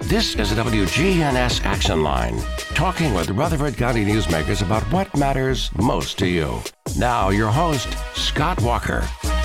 This is the WGNS Action Line, talking with Rutherford County newsmakers about what matters most to you. Now, your host, Scott Walker.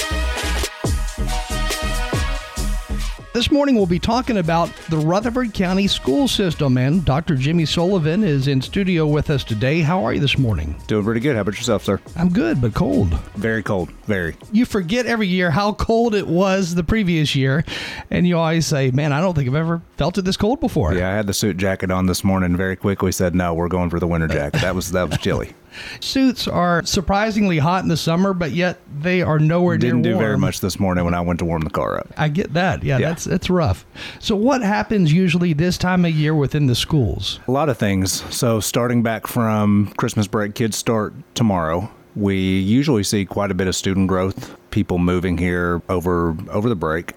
This morning, we'll be talking about the Rutherford County school system, and Dr. Jimmy Sullivan is in studio with us today. How are you this morning? Doing pretty good. How about yourself, sir? I'm good, but cold. Very cold. Very. You forget every year how cold it was the previous year, and you always say, man, I don't think I've ever felt it this cold before. Yeah, I had the suit jacket on this morning. Very quickly said, no, we're going for the winter jacket. That was chilly. Suits are surprisingly hot in the summer, but yet they are nowhere near warm. Didn't do very much this morning when I went to warm the car up. I get that. Yeah. That's rough. So what happens usually this time of year within the schools? A lot of things. So starting back from Christmas break, kids start tomorrow. We usually see quite a bit of student growth, people moving here over the break.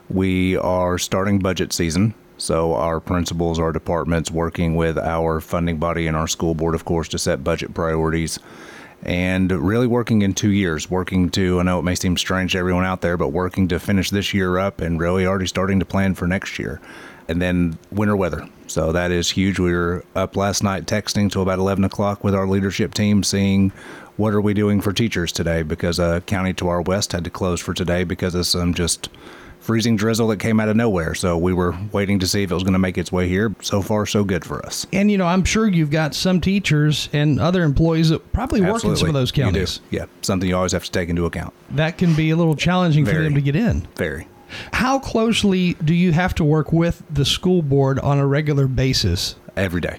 We are starting budget season. So our principals, our departments working with our funding body and our school board, of course, to set budget priorities and really working in 2 years, I know it may seem strange to everyone out there, but working to finish this year up and really already starting to plan for next year. And then winter weather. So that is huge. We were up last night texting till about 11 o'clock with our leadership team, seeing what are we doing for teachers today, because a county to our west had to close for today because of some just freezing drizzle that came out of nowhere. So we were waiting to see if it was going to make its way here. So far, so good for us. And, I'm sure you've got some teachers and other employees that probably work in some of those counties. You do. Yeah, something you always have to take into account. That can be a little challenging for them to get in. Very. How closely do you have to work with the school board on a regular basis? Every day.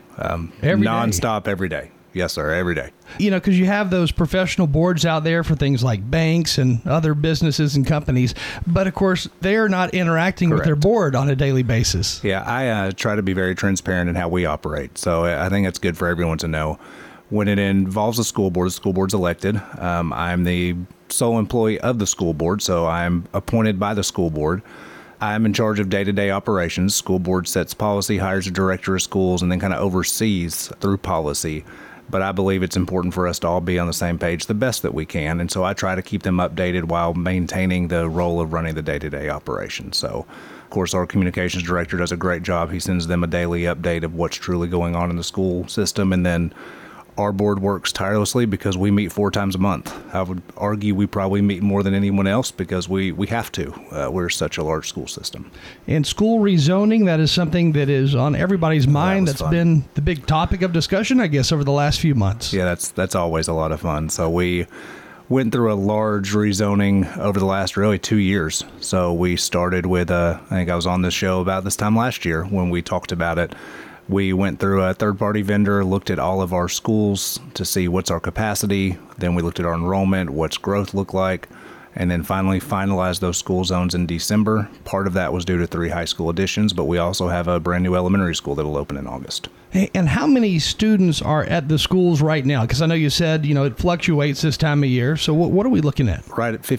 Nonstop every day. Yes, sir, every day. Because you have those professional boards out there for things like banks and other businesses and companies. But, of course, they're not interacting with their board on a daily basis. Yeah, I try to be very transparent in how we operate. So I think it's good for everyone to know. When it involves the school board's elected. I'm the sole employee of the school board, so I'm appointed by the school board. I'm in charge of day-to-day operations. School board sets policy, hires a director of schools, and then kind of oversees through policy. But I believe it's important for us to all be on the same page the best that we can. And so I try to keep them updated while maintaining the role of running the day-to-day operation. So, of course, our communications director does a great job. He sends them a daily update of what's truly going on in the school system. And then our board works tirelessly because we meet 4 times a month. I would argue we probably meet more than anyone else because we have to. We're such a large school system. And school rezoning, that is something that is on everybody's mind. That's been the big topic of discussion, I guess, over the last few months. Yeah, that's always a lot of fun. So we went through a large rezoning over the last really 2 years. So we started with, I think I was on this show about this time last year when we talked about it. We went through a third-party vendor, looked at all of our schools to see what's our capacity. Then we looked at our enrollment, what's growth look like, and then finally finalized those school zones in December. Part of that was due to 3 high school additions, but we also have a brand new elementary school that will open in August. Hey, and how many students are at the schools right now? Because I know you said, it fluctuates this time of year. So what are we looking at? Right at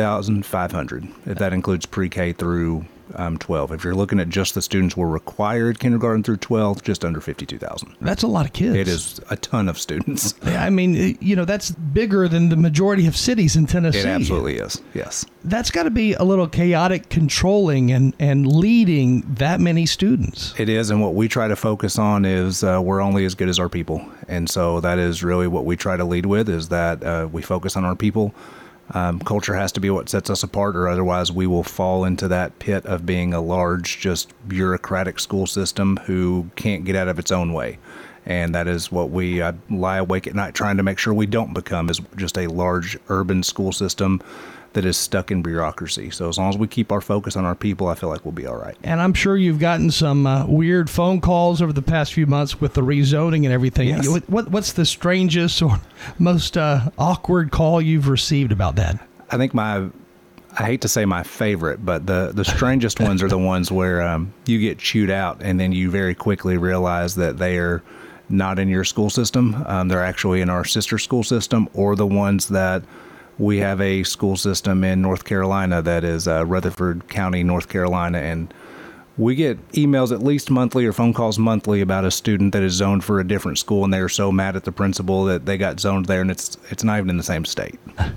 52,500, if that includes pre-K through 12. If you're looking at just the students were required kindergarten through 12, just under 52,000. That's a lot of kids. It is a ton of students. I mean, that's bigger than the majority of cities in Tennessee. It absolutely is, yes. That's got to be a little chaotic controlling and leading that many students. It is, and what we try to focus on is we're only as good as our people. And so that is really what we try to lead with, is that we focus on our people. Culture has to be what sets us apart, or otherwise we will fall into that pit of being a large, just bureaucratic school system who can't get out of its own way. And that is what we lie awake at night trying to make sure we don't become, is just a large urban school system that is stuck in bureaucracy. So as long as we keep our focus on our people, I feel like we'll be all right. And I'm sure you've gotten some weird phone calls over the past few months with the rezoning and everything. Yes. What's the strangest or most awkward call you've received about that? I think I hate to say my favorite, but the strangest ones are the ones where you get chewed out and then you very quickly realize that they are not in your school system. They're actually in our sister school system, or the ones that we have a school system in North Carolina that is Rutherford County, North Carolina, and We get emails at least monthly or phone calls monthly about a student that is zoned for a different school, and they are so mad at the principal that they got zoned there, and it's not even in the same state.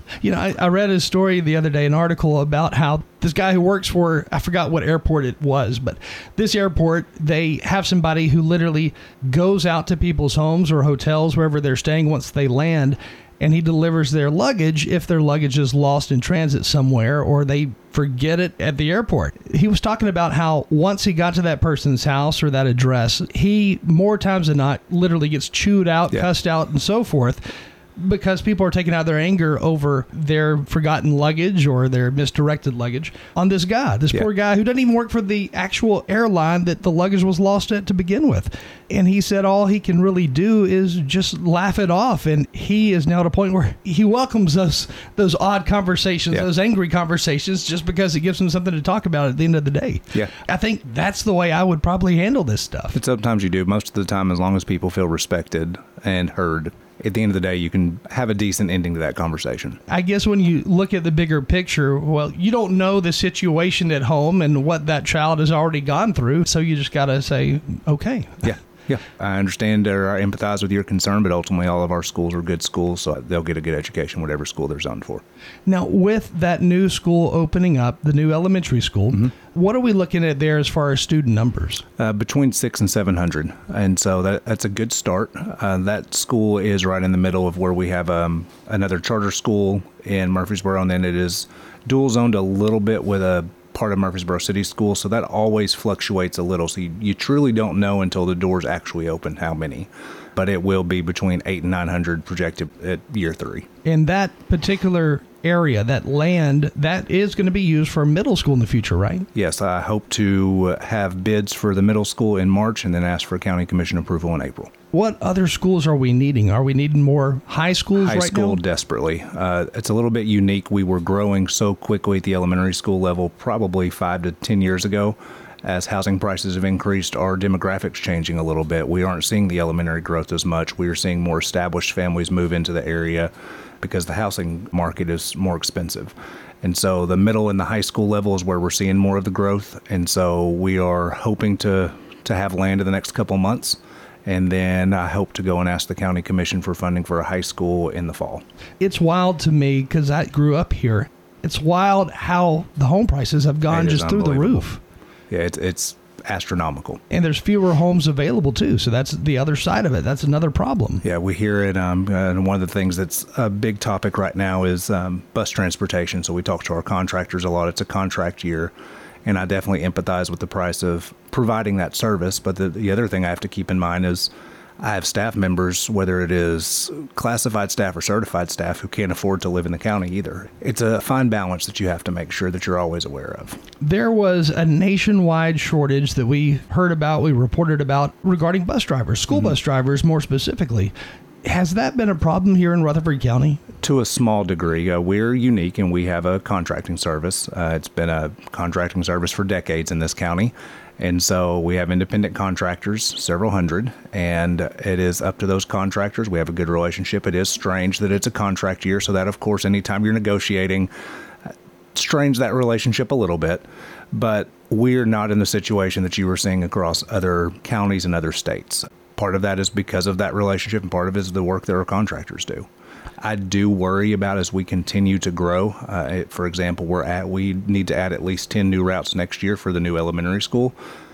I read a story the other day, an article about how this guy who works for, I forgot what airport it was, but this airport, they have somebody who literally goes out to people's homes or hotels, wherever they're staying once they land, and he delivers their luggage if their luggage is lost in transit somewhere or they forget it at the airport. He was talking about how once he got to that person's house or that address, he, more times than not, literally gets chewed out, cussed out, and so forth, because people are taking out their anger over their forgotten luggage or their misdirected luggage on this guy, this poor guy who doesn't even work for the actual airline that the luggage was lost at to begin with. And he said all he can really do is just laugh it off. And he is now at a point where he welcomes those odd conversations, those angry conversations, just because it gives him something to talk about at the end of the day. Yeah. I think that's the way I would probably handle this stuff. But sometimes you do. Most of the time, as long as people feel respected and heard, at the end of the day, you can have a decent ending to that conversation. I guess when you look at the bigger picture, well, you don't know the situation at home and what that child has already gone through. So you just got to say, okay. Yeah, I understand or I empathize with your concern, but ultimately all of our schools are good schools, so they'll get a good education, whatever school they're zoned for. Now, with that new school opening up, the new elementary school, what are we looking at there as far as student numbers? Between 600 and 700, and so that's a good start. That school is right in the middle of where we have another charter school in Murfreesboro, and then it is dual zoned a little bit with a part of Murfreesboro City School, so that always fluctuates a little. So you truly don't know until the doors actually open how many, but it will be between 800 and 900 projected at year 3. In that particular area, that land, that is going to be used for middle school in the future, right? Yes, I hope to have bids for the middle school in March and then ask for county commission approval in April. What other schools are we needing? Are we needing more high schools right now? High school, desperately. It's a little bit unique. We were growing so quickly at the elementary school level probably 5 to 10 years ago. As housing prices have increased, our demographics changing a little bit. We aren't seeing the elementary growth as much. We are seeing more established families move into the area because the housing market is more expensive. And so the middle and the high school level is where we're seeing more of the growth. And so we are hoping to have land in the next couple months. And then I hope to go and ask the county commission for funding for a high school in the fall. It's wild to me because I grew up here. It's wild how the home prices have gone just through the roof. Yeah, it's astronomical. And there's fewer homes available, too. So that's the other side of it. That's another problem. Yeah, we hear it. And one of the things that's a big topic right now is bus transportation. So we talk to our contractors a lot. It's a contract year. And I definitely empathize with the price of providing that service. But the other thing I have to keep in mind is I have staff members, whether it is classified staff or certified staff, who can't afford to live in the county either. It's a fine balance that you have to make sure that you're always aware of. There was a nationwide shortage that we heard about, we reported about regarding bus drivers, school bus drivers more specifically. Has that been a problem here in Rutherford County? To a small degree. We're unique and we have a contracting service. It's been a contracting service for decades in this county. And so we have independent contractors, several hundred, and it is up to those contractors. We have a good relationship. It is strange that it's a contract year, so that, of course, anytime you're negotiating, strains that relationship a little bit. But we're not in the situation that you were seeing across other counties and other states. Part of that is because of that relationship, and part of it is the work that our contractors do. I do worry about as we continue to grow. For example, we need to add at least 10 new routes next year for the new elementary school.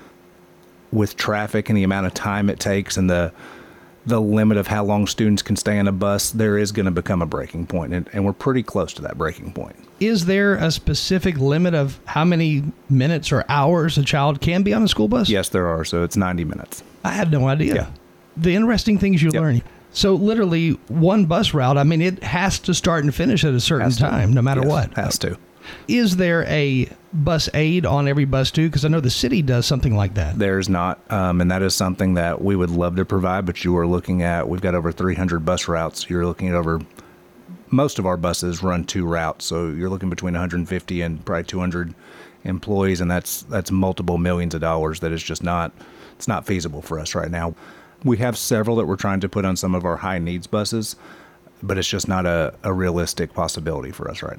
With traffic and the amount of time it takes and the limit of how long students can stay on a bus, there is going to become a breaking point, and we're pretty close to that breaking point. Is there a specific limit of how many minutes or hours a child can be on a school bus? Yes, there are. So it's 90 minutes. I had no idea. Yeah. The interesting things you learn. So literally one bus route, I mean, it has to start and finish at a certain time, no matter what. Has to. Is there a bus aid on every bus too? Because I know the city does something like that. There's not, and that is something that we would love to provide, but you are looking at, we've got over 300 bus routes. You're looking at most of our buses run 2 routes, so you're looking between 150 and probably 200 employees, and that's multiple millions of dollars. That is just not feasible for us right now. We have several that we're trying to put on some of our high needs buses, but it's just not a realistic possibility for us right now.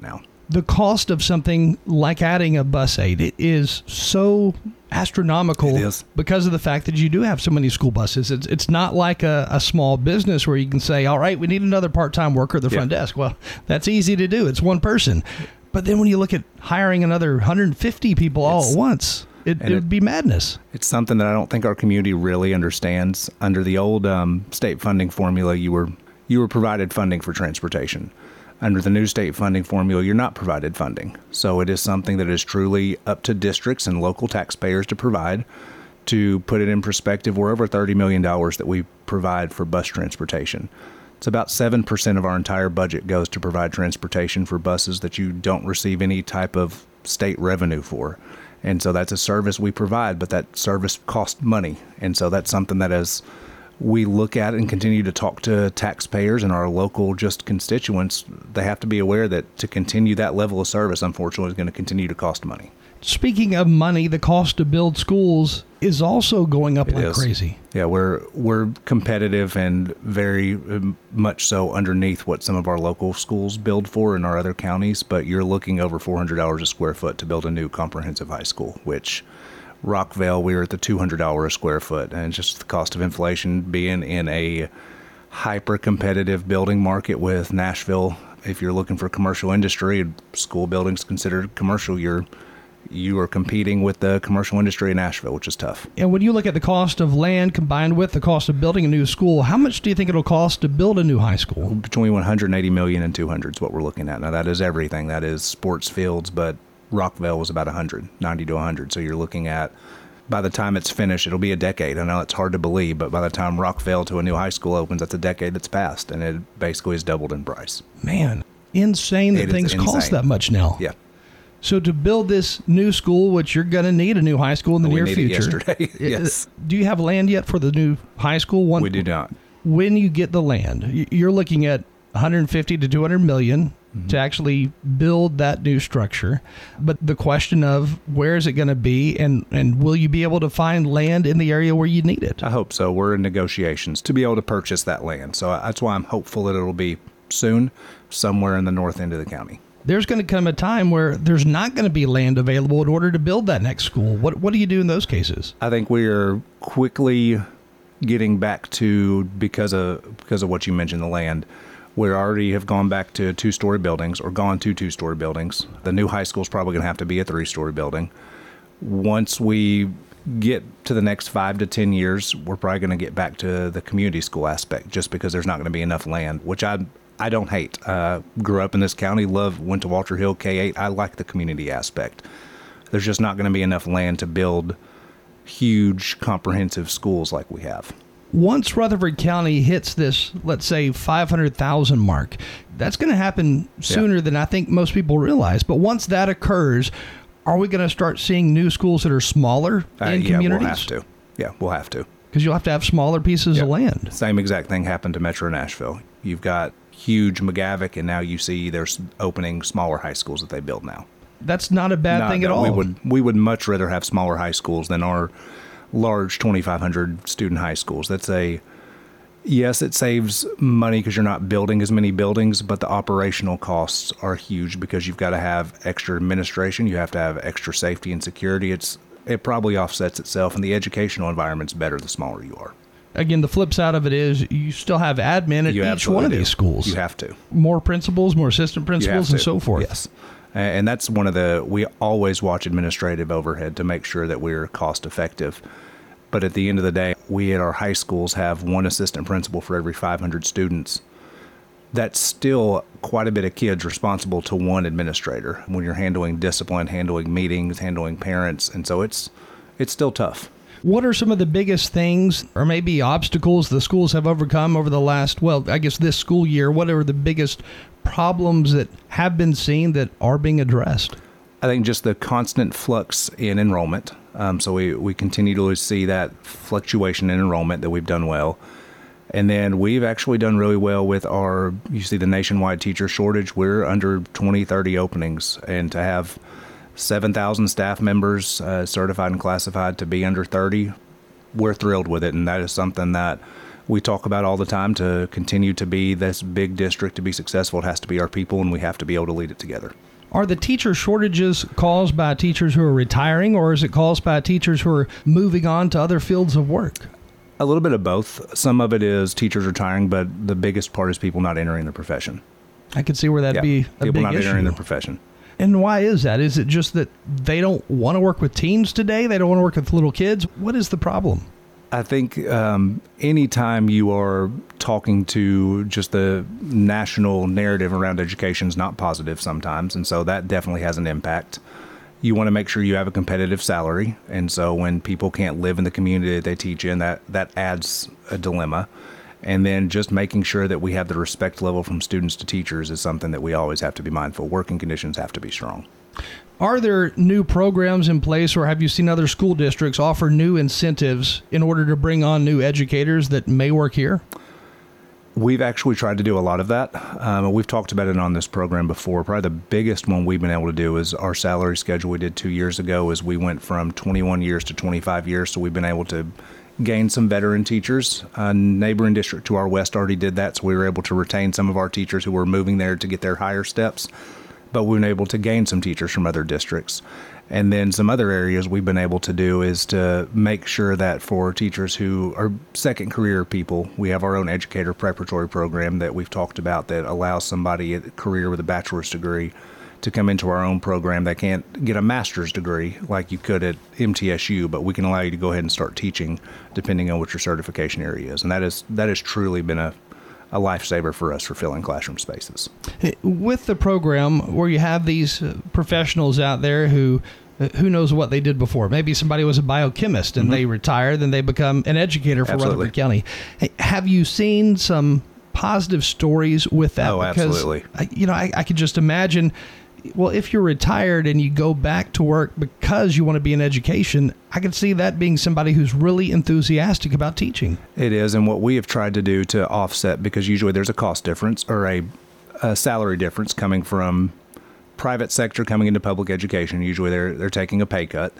the cost of something like adding a bus aid, it is so astronomical. It is. Because of the fact that you do have so many school buses. It's not like a small business where you can say, all right, we need another part-time worker at the front desk. Well, that's easy to do. It's one person. But then when you look at hiring another 150 people all at once, it would be madness. It's something that I don't think our community really understands. Under the old state funding formula, you were provided funding for transportation. Under the new state funding formula, you're not provided funding. So it is something that is truly up to districts and local taxpayers to provide. To put it in perspective, we're over $30 million that we provide for bus transportation. It's about 7% of our entire budget goes to provide transportation for buses that you don't receive any type of state revenue for. And so that's a service we provide, but that service costs money. And so that's something that as we look at and continue to talk to taxpayers and our local just constituents, they have to be aware that to continue that level of service, unfortunately, is going to continue to cost money. Speaking of money, the cost to build schools is also going up like crazy. Yeah, we're competitive and very much so underneath what some of our local schools build for in our other counties, but you're looking over $400 a square foot to build a new comprehensive high school, which Rockvale, we were at the $200 a square foot, and just the cost of inflation being in a hyper-competitive building market with Nashville. If you're looking for commercial industry, school buildings considered commercial, you are competing with the commercial industry in Nashville, which is tough. And when you look at the cost of land combined with the cost of building a new school, how much do you think it'll cost to build a new high school? Between $180 million and $200 is what we're looking at. Now, that is everything. That is sports fields, but Rockvale was about 90 to 100. So you're looking at, by the time it's finished, it'll be a decade. I know it's hard to believe, but by the time Rockvale to a new high school opens, that's a decade that's passed, and it basically is doubled in price. Man, insane that things cost that much now. Yeah. So to build this new school, which you're going to need a new high school in the near future. We needed yesterday, yes. Do you have land yet for the new high school? We do not. When you get the land, you're looking at 150 to 200 million to actually build that new structure. But the question of where is it going to be and will you be able to find land in the area where you need it? I hope so. We're in negotiations to be able to purchase that land. So that's why I'm hopeful that it'll be soon, somewhere in the north end of the county. There's going to come a time where there's not going to be land available in order to build that next school. What do you do in those cases? I think we are quickly getting back to, because of what you mentioned, the land. We already have gone back to two-story buildings or gone to two-story buildings. The new high school is probably going to have to be a three-story building. Once we get to the next 5 to 10 years, we're probably going to get back to the community school aspect just because there's not going to be enough land, which I don't hate. Grew up in this county, went to Walter Hill, K-8. I like the community aspect. There's just not going to be enough land to build huge comprehensive schools like we have. Once Rutherford County hits this, let's say, 500,000 mark, that's going to happen sooner than I think most people realize. But once that occurs, are we going to start seeing new schools that are smaller in communities? We'll have to. Yeah, we'll have to. Because you'll have to have smaller pieces of land. Same exact thing happened to Metro Nashville. You've got huge McGavick, and now you see there's opening smaller high schools that they build now. That's not a bad thing at all. We would much rather have smaller high schools than our large 2,500 student high schools. Yes, it saves money because you're not building as many buildings, but the operational costs are huge because you've got to have extra administration. You have to have extra safety and security. It probably offsets itself, and the educational environment's better the smaller you are. Again, the flip side of it is you still have admin at each one of these schools. You have to. More principals, more assistant principals, and so forth. Yes. And that's we always watch administrative overhead to make sure that we're cost effective. But at the end of the day, we at our high schools have one assistant principal for every 500 students. That's still quite a bit of kids responsible to one administrator when you're handling discipline, handling meetings, handling parents. And so it's still tough. What are some of the biggest things or maybe obstacles the schools have overcome over the last, this school year? What are the biggest problems that have been seen that are being addressed? I think just the constant flux in enrollment. So we continue to see that fluctuation in enrollment that we've done well. And then we've actually done really well with you see the nationwide teacher shortage. We're under 20, 30 openings. And to have 7,000 staff members certified and classified to be under 30, we're thrilled with it. And that is something that we talk about all the time. To continue to be this big district, to be successful, it has to be our people, and we have to be able to lead it together. Are the teacher shortages caused by teachers who are retiring, or is it caused by teachers who are moving on to other fields of work? A little bit of both. Some of it is teachers retiring, but the biggest part is people not entering the profession. I could see where that'd be a people big not issue. entering the profession. And why is that? Is it just that they don't want to work with teens today? They don't want to work with little kids? What is the problem? I think anytime you are talking to just the national narrative around education is not positive sometimes, and so that definitely has an impact. You want to make sure you have a competitive salary, and so when people can't live in the community that they teach in, that adds a dilemma. And then just making sure that we have the respect level from students to teachers is something that we always have to be mindful. Working conditions have to be strong. Are there new programs in place, or have you seen other school districts offer new incentives in order to bring on new educators that may work here? We've actually tried to do a lot of that. We've talked about it on this program before. Probably the biggest one we've been able to do is our salary schedule we did 2 years ago is we went from 21 years to 25 years. So we've been able to gain some veteran teachers. A neighboring district to our west already did that. So we were able to retain some of our teachers who were moving there to get their higher steps. But we've been able to gain some teachers from other districts. And then some other areas we've been able to do is to make sure that for teachers who are second career people, we have our own educator preparatory program that we've talked about that allows somebody a career with a bachelor's degree to come into our own program. They can't get a master's degree like you could at MTSU, but we can allow you to go ahead and start teaching depending on what your certification area is. And that has truly been a lifesaver for us for filling classroom spaces. With the program where you have these professionals out there who knows what they did before. Maybe somebody was a biochemist and they retire, then they become an educator for Absolutely. Rutherford County. Hey, have you seen some positive stories with that? Oh, because, absolutely. I could just imagine, well, if you're retired and you go back to work because you want to be in education, I could see that being somebody who's really enthusiastic about teaching. It is, and what we have tried to do to offset, because usually there's a cost difference or a salary difference coming from private sector coming into public education. Usually they're taking a pay cut.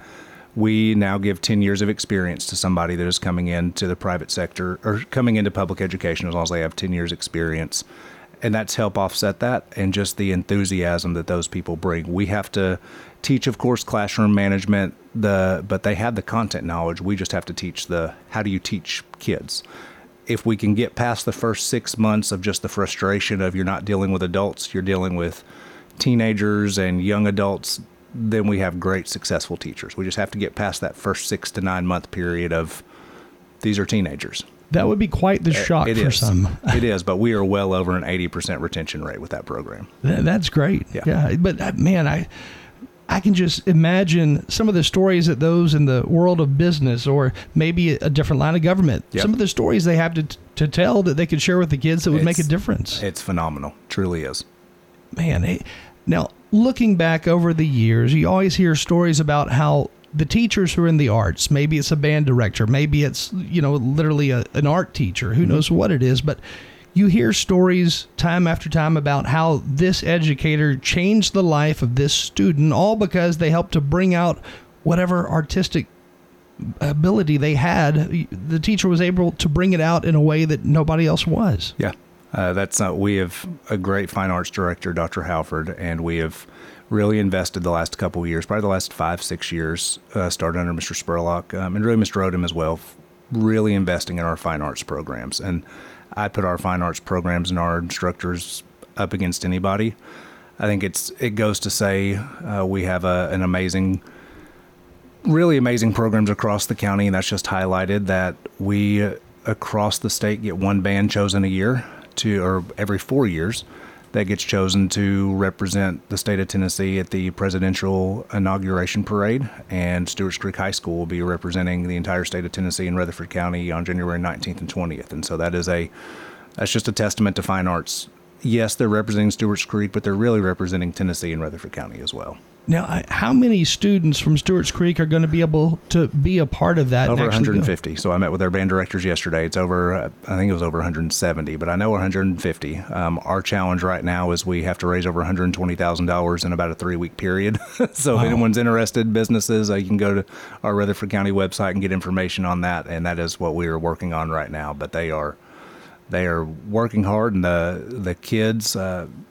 We now give 10 years of experience to somebody that is coming into the private sector or coming into public education as long as they have 10 years experience. And that's help offset that and just the enthusiasm that those people bring. We have to teach, of course, classroom management, but they have the content knowledge. We just have to teach how do you teach kids. If we can get past the first 6 months of just the frustration of you're not dealing with adults, you're dealing with teenagers and young adults, then we have great, successful teachers. We just have to get past that first 6 to 9 month period of these are teenagers. That would be quite the shock for some. It is, but we are well over an 80% retention rate with that program. That's great. Yeah. But man, I can just imagine some of the stories that those in the world of business or maybe a different line of government, some of the stories they have to tell that they could share with the kids that would make a difference. It's phenomenal. Truly is. Man, now looking back over the years, you always hear stories about how the teachers who are in the arts, maybe it's a band director, maybe it's, literally an art teacher, who knows what it is, but you hear stories time after time about how this educator changed the life of this student, all because they helped to bring out whatever artistic ability they had. The teacher was able to bring it out in a way that nobody else was. Yeah. We have a great fine arts director, Dr. Halford, and we have really invested the last couple of years, probably the last 5-6 years, started under Mr. Spurlock, and really Mr. Odom as well, really investing in our fine arts programs. And I put our fine arts programs and our instructors up against anybody. I think it goes to say we have an amazing, really amazing programs across the county, and that's just highlighted that we across the state get one band chosen a year or every 4 years that gets chosen to represent the state of Tennessee at the presidential inauguration parade. And Stewart's Creek High School will be representing the entire state of Tennessee in Rutherford County on January 19th and 20th. And so that's just a testament to fine arts. Yes, they're representing Stewart's Creek, but they're really representing Tennessee and Rutherford County as well. Now, how many students from Stewart's Creek are going to be able to be a part of that? Over 150. So I met with their band directors yesterday. It's I think it was over 170, but I know 150. Our challenge right now is we have to raise over $120,000 in about a 3-week period. So if anyone's interested, businesses, you can go to our Rutherford County website and get information on that. And that is what we are working on right now. But they are working hard, and the kids,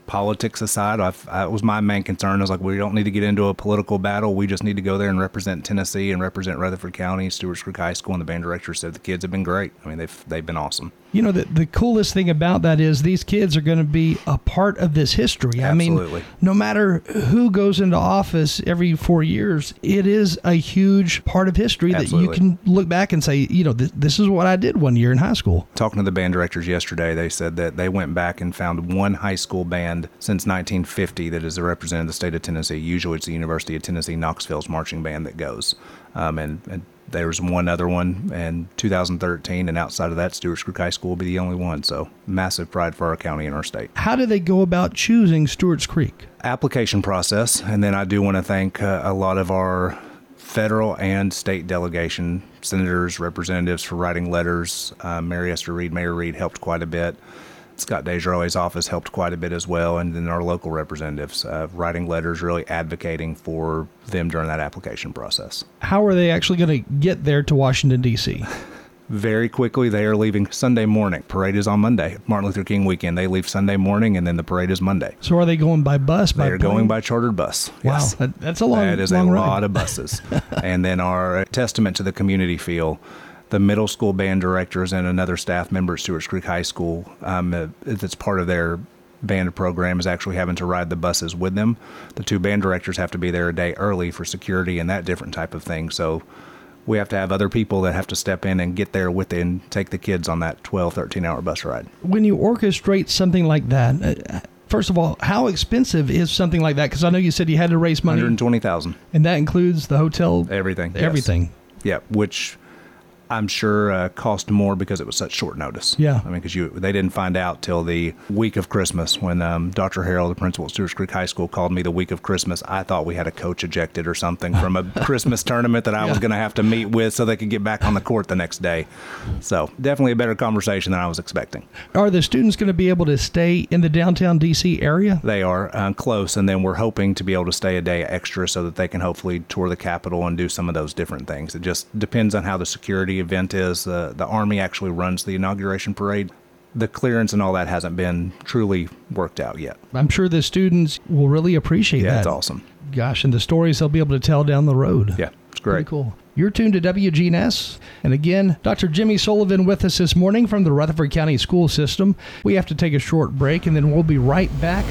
politics aside, that was my main concern. I was like, we don't need to get into a political battle. We just need to go there and represent Tennessee and represent Rutherford County. Stewart's Creek High School and the band director said the kids have been great. I mean, they've been awesome. You know, the coolest thing about that is these kids are going to be a part of this history. Absolutely. I mean, no matter who goes into office every 4 years, it is a huge part of history Absolutely. that you can look back and say, you know, this is what I did one year in high school. Talking to the band directors yesterday, they said that they went back and found one high school band since 1950 that is a representative of the state of Tennessee. Usually it's the University of Tennessee Knoxville's marching band that goes. And there was one other one in 2013, and outside of that, Stewart's Creek High School will be the only one. So massive pride for our county and our state. How do they go about choosing Stewart's Creek? Application process, and then I do want to thank a lot of our federal and state delegation, senators, representatives for writing letters. Mary Esther Reed, Mayor Reed helped quite a bit. Scott Desjardins' office helped quite a bit as well, and then our local representatives writing letters, really advocating for them during that application process. How are they actually going to get there to Washington, D.C.? Very quickly, they are leaving Sunday morning. Parade is on Monday. Martin Luther King weekend. They leave Sunday morning, and then the parade is Monday. So are they going by bus? They are going by chartered bus. Wow, Yes. that's a long ride. That is a lot of buses. And then our testament to the community feel, the middle school band directors and another staff member at Stewart's Creek High School, that's part of their band program, is actually having to ride the buses with them. The two band directors have to be there a day early for security and that different type of thing. So we have to have other people that have to step in and get there with it and take the kids on that 12, 13-hour bus ride. When you orchestrate something like that, first of all, how expensive is something like that? Because I know you said you had to raise money. $120,000. And that includes the hotel? Everything. Everything. Yes. Yeah, which I'm sure cost more because it was such short notice. Yeah. I mean, because they didn't find out till the week of Christmas when Dr. Harrell, the principal at Stewart's Creek High School, called me the week of Christmas. I thought we had a coach ejected or something from a Christmas tournament that I was going to have to meet with so they could get back on the court the next day. So definitely a better conversation than I was expecting. Are the students going to be able to stay in the downtown D.C. area? They are close, and then we're hoping to be able to stay a day extra so that they can hopefully tour the Capitol and do some of those different things. It just depends on how the security event is. The Army actually runs the inauguration parade. The clearance and all that hasn't been truly worked out yet. I'm sure the students will really appreciate that. Yeah, it's awesome. Gosh, and the stories they'll be able to tell down the road. Yeah, it's great. Pretty cool. You're tuned to WGNS. And again, Dr. Jimmy Sullivan with us this morning from the Rutherford County School System. We have to take a short break, and then we'll be right back.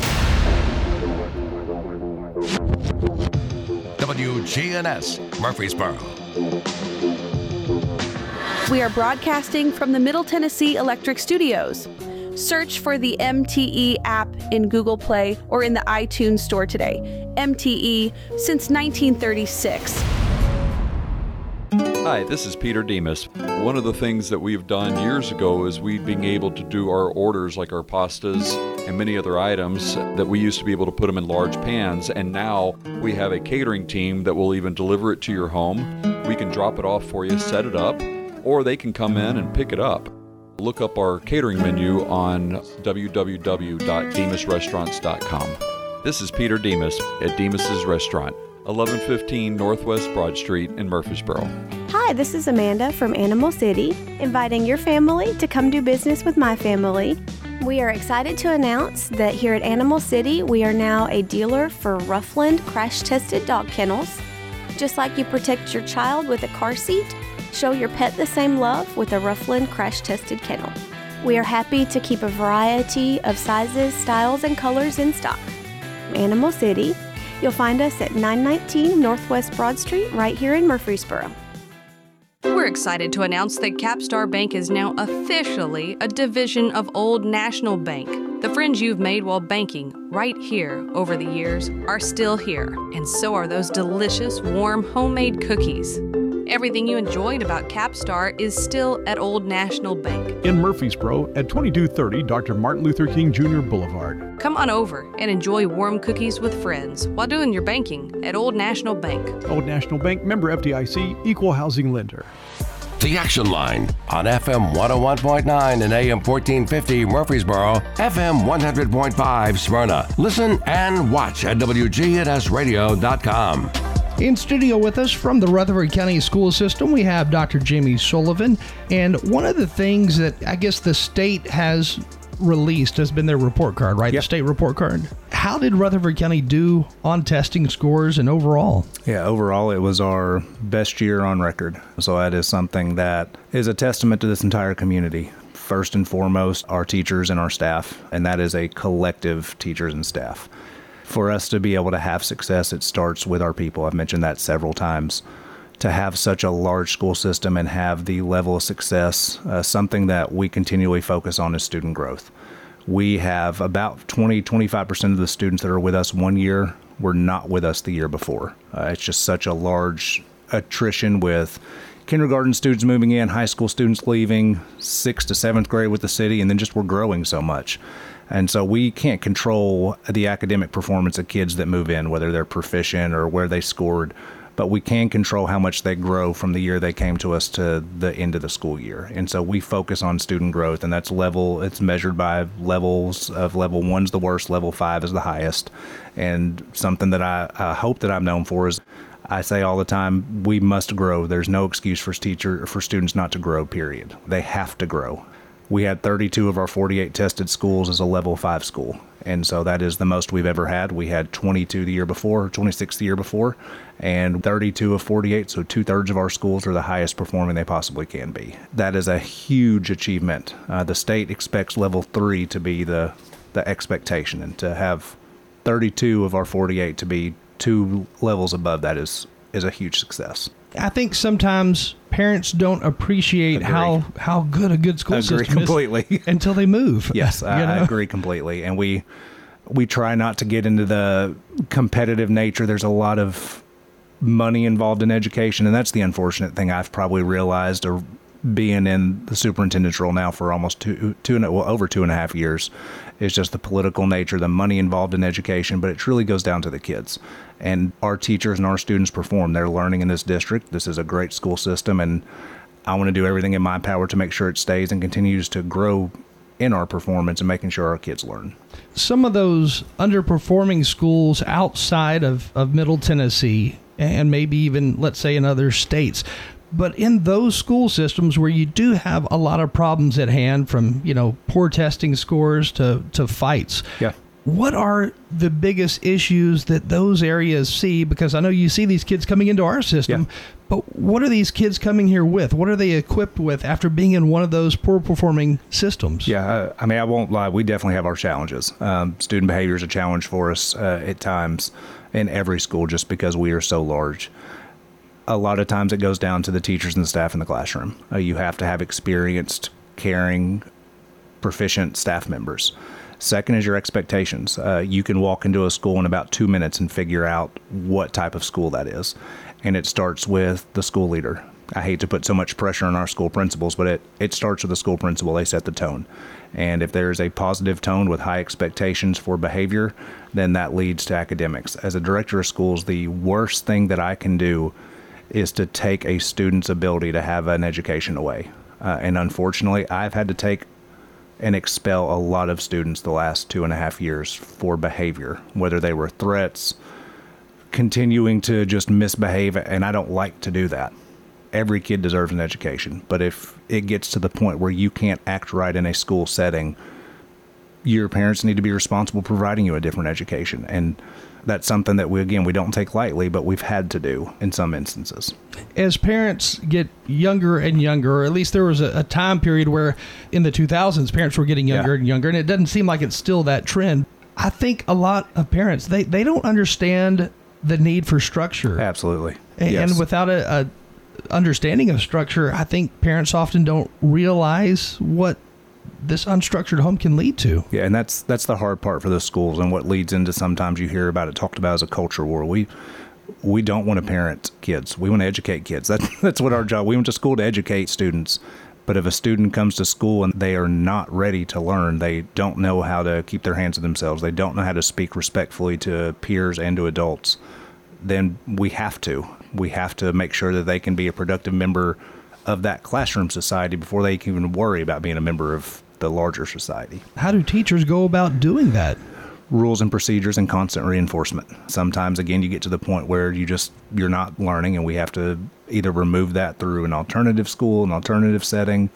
WGNS, Murfreesboro. We are broadcasting from the Middle Tennessee Electric Studios. Search for the MTE app in Google Play or in the iTunes Store today. MTE since 1936. Hi, this is Peter Demas. One of the things that we've done years ago is we've been able to do our orders like our pastas and many other items that we used to be able to put them in large pans, and now we have a catering team that will even deliver it to your home. We can drop it off for you, set it up, or they can come in and pick it up. Look up our catering menu on www.demasrestaurants.com. This is Peter Demas at Demas's Restaurant, 1115 Northwest Broad Street in Murfreesboro. Hi, this is Amanda from Animal City, inviting your family to come do business with my family. We are excited to announce that here at Animal City, we are now a dealer for Ruffland crash-tested dog kennels. Just like you protect your child with a car seat, show your pet the same love with a Ruffland crash-tested kennel. We are happy to keep a variety of sizes, styles, and colors in stock. Animal City. You'll find us at 919 Northwest Broad Street right here in Murfreesboro. We're excited to announce that Capstar Bank is now officially a division of Old National Bank. The friends you've made while banking right here over the years are still here, and so are those delicious, warm, homemade cookies. Everything you enjoyed about Capstar is still at Old National Bank. In Murfreesboro at 2230 Dr. Martin Luther King Jr. Boulevard. Come on over and enjoy warm cookies with friends while doing your banking at Old National Bank. Old National Bank, member FDIC, equal housing lender. The Action Line on FM 101.9 and AM 1450 Murfreesboro, FM 100.5 Smyrna. Listen and watch at WGNSradio.com. In studio with us from the Rutherford County School System, we have Dr. Jamie Sullivan. And one of the things that I guess the state has released has been their report card, right? Yep. The state report card. How did Rutherford County do on testing scores and overall? Yeah, overall, it was our best year on record. So that is something that is a testament to this entire community. First and foremost, our teachers and our staff, and that is a collective teachers and staff. For us to be able to have success, it starts with our people. I've mentioned that several times. To have such a large school system and have the level of success, something that we continually focus on is student growth. We have about 20-25% of the students that are with us 1 year were not with us the year before. It's just such a large attrition with kindergarten students moving in, high school students leaving, 6th to 7th grade with the city, and then just we're growing so much. And so we can't control the academic performance of kids that move in, whether they're proficient or where they scored, but we can control how much they grow from the year they came to us to the end of the school year. And so we focus on student growth, and it's measured by levels of level 1's the worst, level 5 is the highest. And something that I hope that I'm known for is I say all the time, we must grow. There's no excuse for students not to grow, period. They have to grow. We had 32 of our 48 tested schools as a level 5 school. And so that is the most we've ever had. We had 22 the year before, 26 the year before, and 32 of 48. So 2/3 of our schools are the highest performing they possibly can be. That is a huge achievement. The state expects level 3 to be the expectation, and to have 32 of our 48 to be 2 levels above that is a huge success. I think sometimes parents don't appreciate how good a good school system completely. is until they move. Yes, I agree completely. And we try not to get into the competitive nature. There's a lot of money involved in education, and that's the unfortunate thing I've probably realized, or being in the superintendent's role now for almost over 2.5 years, is just the political nature, the money involved in education, but it truly goes down to the kids. And our teachers and our students perform. They're learning in this district. This is a great school system, and I want to do everything in my power to make sure it stays and continues to grow in our performance and making sure our kids learn. Some of those underperforming schools outside of Middle Tennessee, and maybe even, let's say, in other states, but in those school systems where you do have a lot of problems at hand, from, poor testing scores to fights. Yeah. What are the biggest issues that those areas see? Because I know you see these kids coming into our system, but what are these kids coming here with? What are they equipped with after being in one of those poor performing systems? Yeah, I won't lie. We definitely have our challenges. Student behavior is a challenge for us at times in every school, just because we are so large. A lot of times it goes down to the teachers and the staff in the classroom. You have to have experienced, caring, proficient staff members. Second is your expectations. You can walk into a school in about 2 minutes and figure out what type of school that is. And it starts with the school leader. I hate to put so much pressure on our school principals, but it starts with the school principal. They set the tone. And if there is a positive tone with high expectations for behavior, then that leads to academics. As a director of schools, the worst thing that I can do is to take a student's ability to have an education away. And unfortunately, I've had to take and expel a lot of students the last 2.5 years for behavior, whether they were threats, continuing to just misbehave, and I don't like to do that. Every kid deserves an education, but if it gets to the point where you can't act right in a school setting, your parents need to be responsible for providing you a different education. And that's something that we don't take lightly, but we've had to do in some instances. As parents get younger and younger, or at least there was a time period where in the 2000s, parents were getting younger and younger, and it doesn't seem like it's still that trend. I think a lot of parents, they don't understand the need for structure. Absolutely. And without a understanding of structure, I think parents often don't realize what this unstructured home can lead to. Yeah, and that's the hard part for the schools, and what leads into sometimes you hear about it talked about as a culture war. We don't want to parent kids. We want to educate kids. That's what our job. We went to school to educate students. But if a student comes to school and they are not ready to learn, they don't know how to keep their hands to themselves, they don't know how to speak respectfully to peers and to adults, then we have to make sure that they can be a productive member of that classroom society before they can even worry about being a member of the larger society. How do teachers go about doing that? Rules and procedures and constant reinforcement. Sometimes, again, you get to the point where you're not learning, and we have to either remove that through an alternative school, an alternative setting.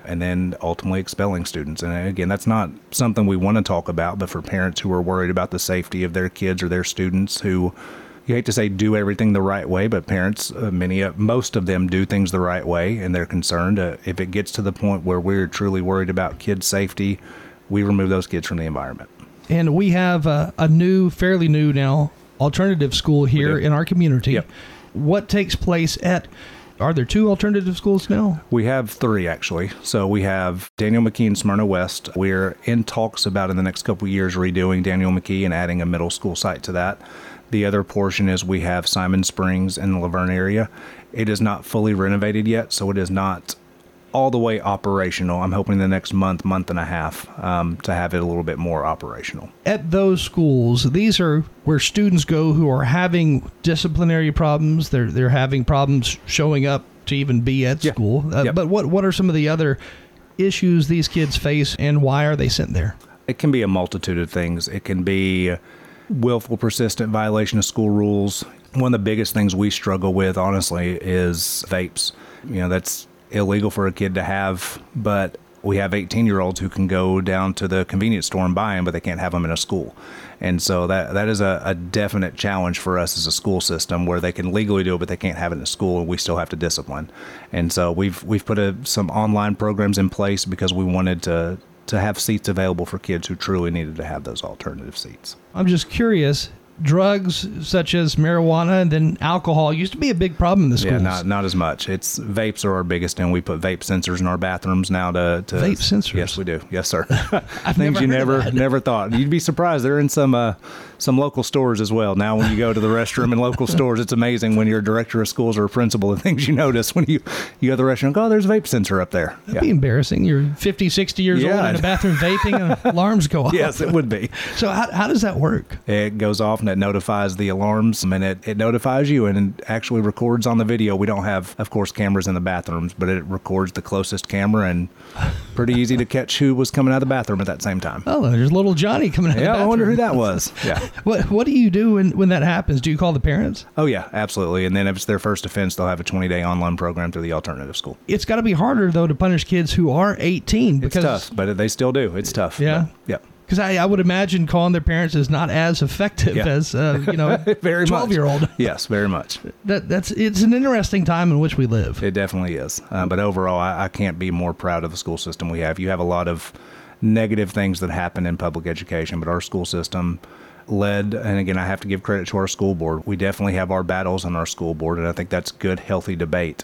and then ultimately expelling students. And again, that's not something we want to talk about, but for parents who are worried about the safety of their kids or their students who, you hate to say do everything the right way, but parents, most of them do things the right way, and they're concerned. If it gets to the point where we're truly worried about kids' safety, we remove those kids from the environment. And we have a fairly new now, alternative school here in our community. Yep. What takes place are there 2 alternative schools now? We have 3, actually. So we have Daniel McKee and Smyrna West. We're in talks about in the next couple of years redoing Daniel McKee and adding a middle school site to that. The other portion is we have Simon Springs in the Laverne area. It is not fully renovated yet, so it is not all the way operational. I'm hoping the next month and a half to have it a little bit more operational. At those schools, these are where students go who are having disciplinary problems. They're having problems showing up to even be at school. But what are some of the other issues these kids face, and why are they sent there? It can be a multitude of things. It can be willful, persistent violation of school rules. One of the biggest things we struggle with, honestly, is vapes. That's illegal for a kid to have, but we have 18-year-olds who can go down to the convenience store and buy them, but they can't have them in a school. And so that is a definite challenge for us as a school system, where they can legally do it, but they can't have it in a school, and we still have to discipline. And so we've put some online programs in place because we wanted to have seats available for kids who truly needed to have those alternative seats. I'm just curious, drugs such as marijuana and then alcohol used to be a big problem in the schools. Yeah, not as much. Vapes are our biggest, and we put vape sensors in our bathrooms now to vape sensors? Yes, we do. Yes, sir. I've Things you never thought. You'd be surprised. They're in some local stores as well. Now, when you go to the restroom in local stores, it's amazing when you're a director of schools or a principal, the things you notice when you go to the restroom and go, oh, there's a vape sensor up there. That'd be embarrassing. You're 50, 60 years old in a bathroom vaping and alarms go off. Yes, it would be. So how does that work? It goes off and it notifies the alarms, and it notifies you, and it actually records on the video. We don't have, of course, cameras in the bathrooms, but it records the closest camera, and pretty easy to catch who was coming out of the bathroom at that same time. Oh, there's little Johnny coming out of the bathroom. Yeah, I wonder who that was. Yeah. What do you do when that happens? Do you call the parents? Oh, yeah, absolutely. And then if it's their first offense, they'll have a 20-day online program through the alternative school. It's got to be harder, though, to punish kids who are 18. Because it's tough, but they still do. It's tough. Yeah? Yeah. Because I would imagine calling their parents is not as effective as very 12-year-old. Yes, very much. It's an interesting time in which we live. It definitely is. But overall, I can't be more proud of the school system we have. You have a lot of negative things that happen in public education, but our school system led, and again, I have to give credit to our school board. We definitely have our battles on our school board, and I think that's good, healthy debate.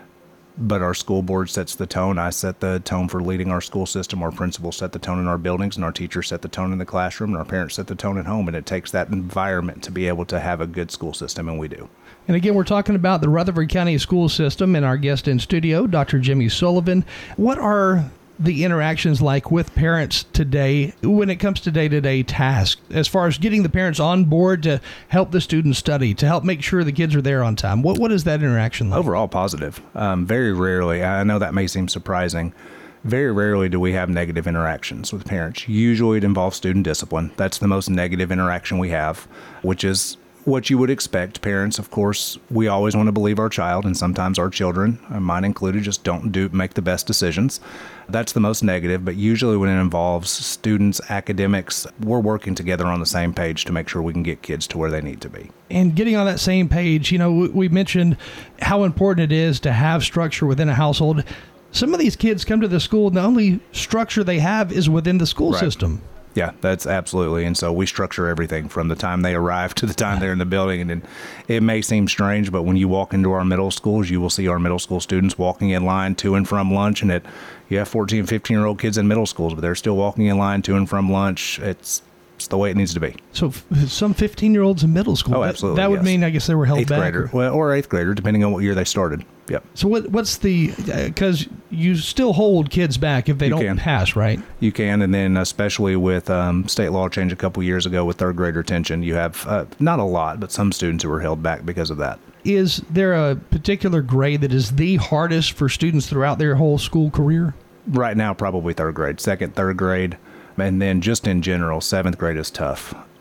But our school board sets the tone. I set the tone for leading our school system. Our principals set the tone in our buildings, and our teachers set the tone in the classroom, and our parents set the tone at home. And it takes that environment to be able to have a good school system, and we do. And again, we're talking about the Rutherford County school system, and our guest in studio, Dr. Jimmy Sullivan. What are the interactions like with parents today when it comes to day-to-day tasks, as far as getting the parents on board to help the students study, to help make sure the kids are there on time? What is that interaction like? Overall positive. Very rarely, I know that may seem surprising, very rarely do we have negative interactions with parents. Usually it involves student discipline. That's the most negative interaction we have, which is what you would expect. Parents, of course, we always want to believe our child, and sometimes our children, mine included, just don't make the best decisions. That's the most negative, but usually when it involves students, academics, we're working together on the same page to make sure we can get kids to where they need to be. And getting on that same page, we mentioned how important it is to have structure within a household. Some of these kids come to the school, and the only structure they have is within the school system. Yeah, that's absolutely. And so we structure everything from the time they arrive to the time they're in the building. And it may seem strange, but when you walk into our middle schools, you will see our middle school students walking in line to and from lunch. And you have 14, 15-year-old kids in middle schools, but they're still walking in line to and from lunch. It's the way it needs to be. So some 15-year-olds in middle school. Oh, absolutely. That would mean, I guess, they were held back. Eighth grader. Or eighth grader, depending on what year they started. Yep. So what's because you still hold kids back if they don't pass, right? You can, and then especially with state law change a couple years ago with third grade retention, you have not a lot, but some students who are held back because of that. Is there a particular grade that is the hardest for students throughout their whole school career? Right now, probably third grade, second, third grade. And then just in general, seventh grade is tough.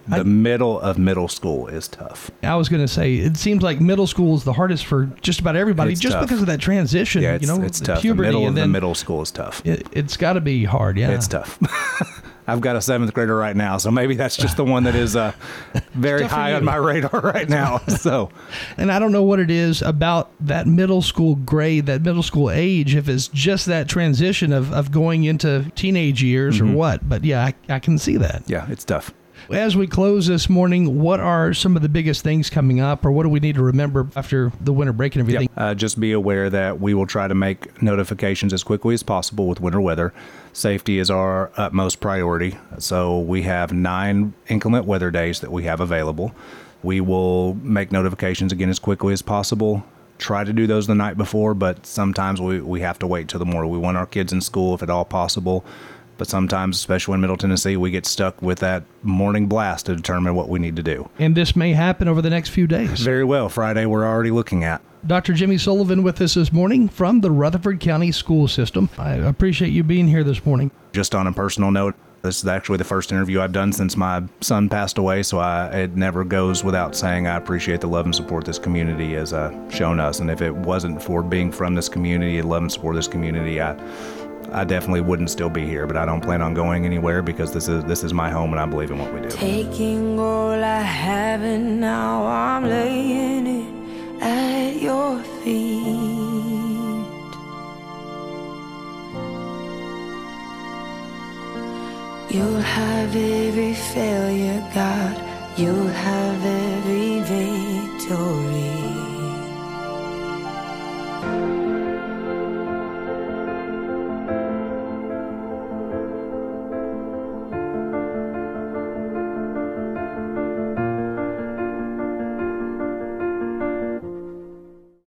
The middle of middle school is tough. I was going to say, it seems like middle school is the hardest for just about everybody, It's just tough. because of that transition. Yeah, it's tough. The puberty, middle and of then the middle school is tough. It's got to be hard, yeah. It's tough. I've got a 7th grader right now, so maybe that's just the one that is very Tough for high you. on my radar right now. So, And I don't know what it is about that middle school grade, that middle school age, if it's just that transition of going into teenage years or what. But yeah, I can see that. yeah, it's tough. As we close this morning, what are some of the biggest things coming up, or what do we need to remember after the winter break and everything? Just be aware that we will try to make notifications as quickly as possible with winter weather. Safety is our utmost priority. So we have 9 inclement weather days that we have available. We will make notifications again as quickly as possible. Try to do those the night before, but sometimes we have to wait till the morning. We want our kids in school if at all possible. But sometimes, especially in Middle Tennessee, we get stuck with that morning blast to determine what we need to do. And this may happen over the next few days. Very well. Friday, we're already looking at. Dr. Jimmy Sullivan with us this morning from the Rutherford County School System. I appreciate you being here this morning. Just on a personal note, this is actually the first interview I've done since my son passed away, so it never goes without saying I appreciate the love and support this community has shown us. And if it wasn't for being from this community and love and support this community, I definitely wouldn't still be here, but I don't plan on going anywhere because this is my home and I believe in what we do. Taking all I have and now I'm laying it at your feet. You'll have every failure, God. You'll have